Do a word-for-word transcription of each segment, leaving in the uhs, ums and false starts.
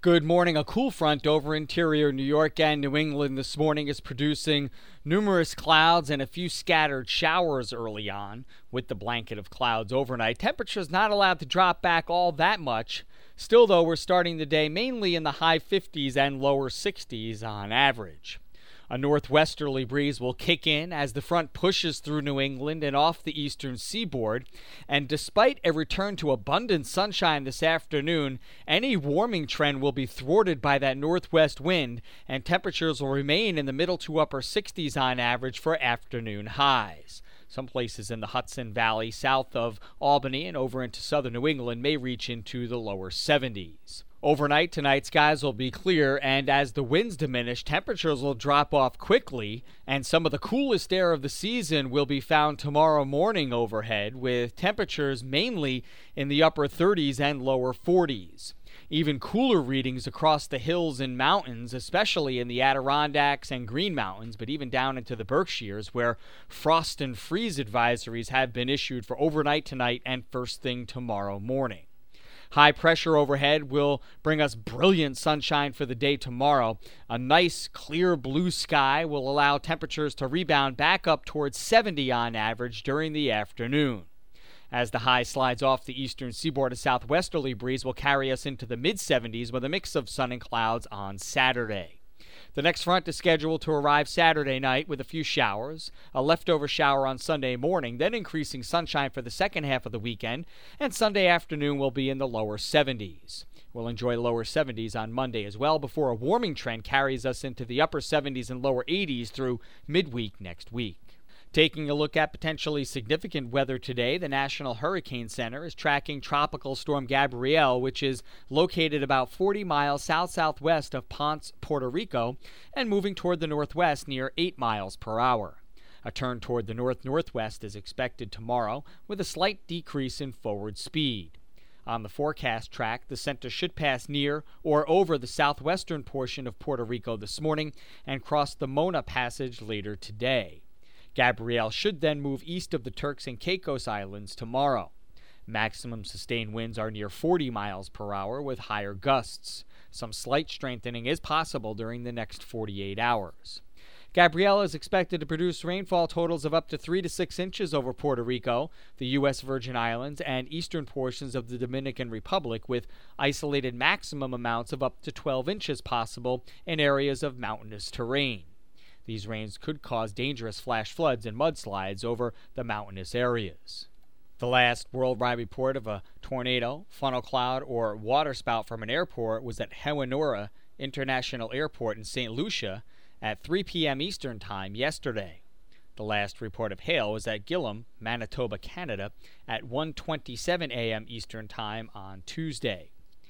Good morning. A cool front over interior New York and New England this morning is producing numerous clouds and a few scattered showers early on. With the blanket of clouds overnight, temperatures not allowed to drop back all that much. Still, though, we're starting the day mainly in the high fifties and lower sixties on average. A northwesterly breeze will kick in as the front pushes through New England and off the eastern seaboard, and despite a return to abundant sunshine this afternoon, any warming trend will be thwarted by that northwest wind, and temperatures will remain in the middle to upper sixties on average for afternoon highs. Some places in the Hudson Valley south of Albany and over into southern New England may reach into the lower seventies. Overnight tonight, skies will be clear, and as the winds diminish, temperatures will drop off quickly, and some of the coolest air of the season will be found tomorrow morning overhead, with temperatures mainly in the upper thirties and lower forties. Even cooler readings across the hills and mountains, especially in the Adirondacks and Green Mountains, but even down into the Berkshires, where frost and freeze advisories have been issued for overnight tonight and first thing tomorrow morning. High pressure overhead will bring us brilliant sunshine for the day tomorrow. A nice, clear blue sky will allow temperatures to rebound back up towards seventy on average during the afternoon. As the high slides off the eastern seaboard, a southwesterly breeze will carry us into the mid-seventies with a mix of sun and clouds on Saturday. The next front is scheduled to arrive Saturday night with a few showers, a leftover shower on Sunday morning, then increasing sunshine for the second half of the weekend, and Sunday afternoon will be in the lower seventies. We'll enjoy lower seventies on Monday as well before a warming trend carries us into the upper seventies and lower eighties through midweek next week. Taking a look at potentially significant weather today, the National Hurricane Center is tracking Tropical Storm Gabrielle, which is located about forty miles south-southwest of Ponce, Puerto Rico, and moving toward the northwest near eight miles per hour. A turn toward the north-northwest is expected tomorrow, with a slight decrease in forward speed. On the forecast track, the center should pass near or over the southwestern portion of Puerto Rico this morning and cross the Mona Passage later today. Gabrielle should then move east of the Turks and Caicos Islands tomorrow. Maximum sustained winds are near forty miles per hour with higher gusts. Some slight strengthening is possible during the next forty-eight hours. Gabrielle is expected to produce rainfall totals of up to three to six inches over Puerto Rico, the U S Virgin Islands, and eastern portions of the Dominican Republic, with isolated maximum amounts of up to twelve inches possible in areas of mountainous terrain. These rains could cause dangerous flash floods and mudslides over the mountainous areas. The last worldwide report of a tornado, funnel cloud, or waterspout from an airport was at Hewanorra International Airport in Saint Lucia at three p.m. Eastern Time yesterday. The last report of hail was at Gillam, Manitoba, Canada at one twenty-seven a.m. Eastern Time on Tuesday.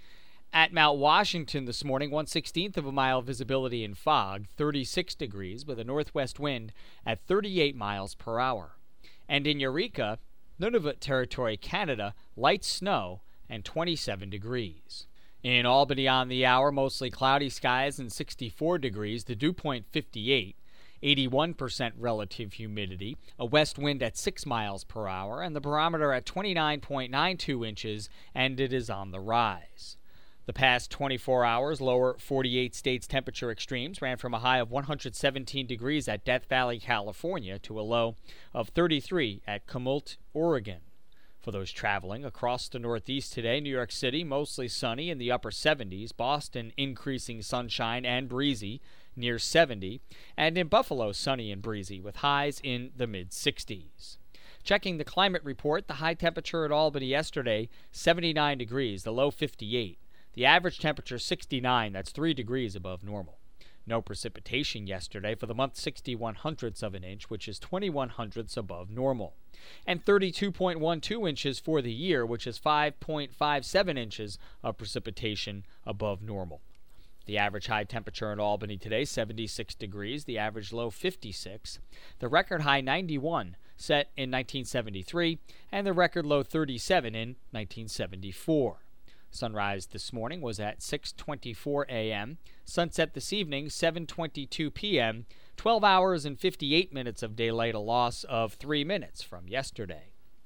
At Mount Washington this morning, one sixteenth of a mile visibility in fog, thirty-six degrees, with a northwest wind at thirty-eight miles per hour. And in Eureka, Nunavut Territory, Canada, light snow and twenty-seven degrees. In Albany on the hour, mostly cloudy skies and sixty-four degrees, the dew point fifty-eight, eighty-one percent relative humidity, a west wind at six miles per hour, and the barometer at twenty-nine point nine two inches, and it is on the rise. The past twenty-four hours, lower forty-eight states temperature extremes ran from a high of one hundred seventeen degrees at Death Valley, California, to a low of thirty-three at Comolt, Oregon. For those traveling across the Northeast today, New York City mostly sunny in the upper seventies, Boston increasing sunshine and breezy near seventy, and in Buffalo sunny and breezy with highs in the mid-sixties. Checking the climate report, the high temperature at Albany yesterday, seventy-nine degrees, the low fifty-eight. The average temperature sixty-nine, that's three degrees above normal. No precipitation yesterday for the month, sixty-one hundredths of an inch, which is twenty-one hundredths above normal. And thirty-two point one two inches for the year, which is five point five seven inches of precipitation above normal. The average high temperature in Albany today, seventy-six degrees, the average low fifty-six. The record high ninety-one, set in nineteen seventy-three, and the record low thirty-seven in nineteen seventy-four. Sunrise this morning was at six twenty-four a.m. Sunset this evening, seven twenty-two p.m. twelve hours and fifty-eight minutes of daylight, a loss of three minutes from yesterday.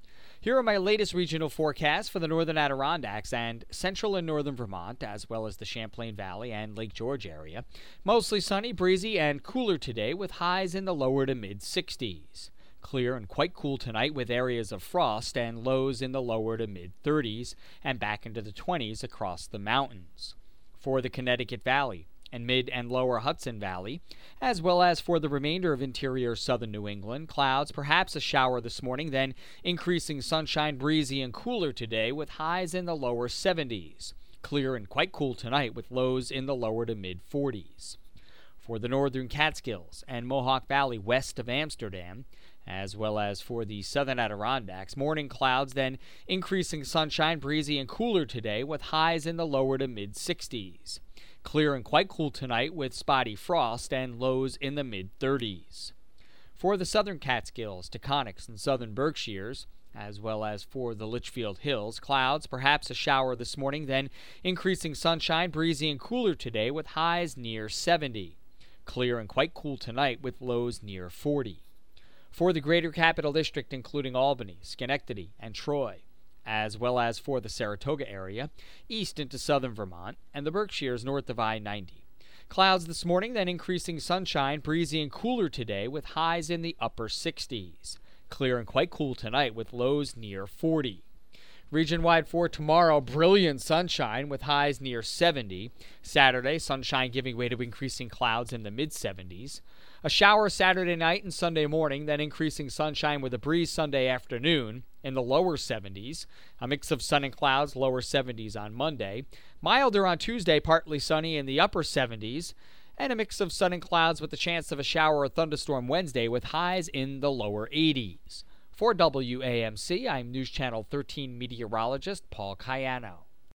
Here are my latest regional forecasts for the northern Adirondacks and central and northern Vermont, as well as the Champlain Valley and Lake George area. Mostly sunny, breezy, and cooler today with highs in the lower to mid sixties. Clear and quite cool tonight with areas of frost and lows in the lower to mid thirties and back into the twenties across the mountains. For the Connecticut Valley and mid and lower Hudson Valley, as well as for the remainder of interior southern New England, clouds, perhaps a shower this morning, then increasing sunshine, breezy and cooler today with highs in the lower seventies. Clear and quite cool tonight with lows in the lower to mid forties. For the northern Catskills and Mohawk Valley west of Amsterdam, as well as for the southern Adirondacks, morning clouds, then increasing sunshine, breezy and cooler today with highs in the lower to mid sixties. Clear and quite cool tonight with spotty frost and lows in the mid thirties. For the southern Catskills, Taconics, and southern Berkshires, as well as for the Litchfield Hills, clouds, perhaps a shower this morning, then increasing sunshine, breezy and cooler today with highs near seventy. Clear and quite cool tonight with lows near forty. For the greater capital district, including Albany, Schenectady, and Troy, as well as for the Saratoga area, east into southern Vermont, and the Berkshires north of I ninety. Clouds this morning, then increasing sunshine, breezy and cooler today with highs in the upper sixties. Clear and quite cool tonight with lows near forty. Region-wide for tomorrow, brilliant sunshine with highs near seventy. Saturday, sunshine giving way to increasing clouds in the mid seventies. A shower Saturday night and Sunday morning, then increasing sunshine with a breeze Sunday afternoon in the lower seventies. A mix of sun and clouds, lower seventies on Monday. Milder on Tuesday, partly sunny in the upper seventies. And a mix of sun and clouds with the chance of a shower or thunderstorm Wednesday with highs in the lower eighties. For W A M C, I'm News Channel thirteen meteorologist Paul Cayano.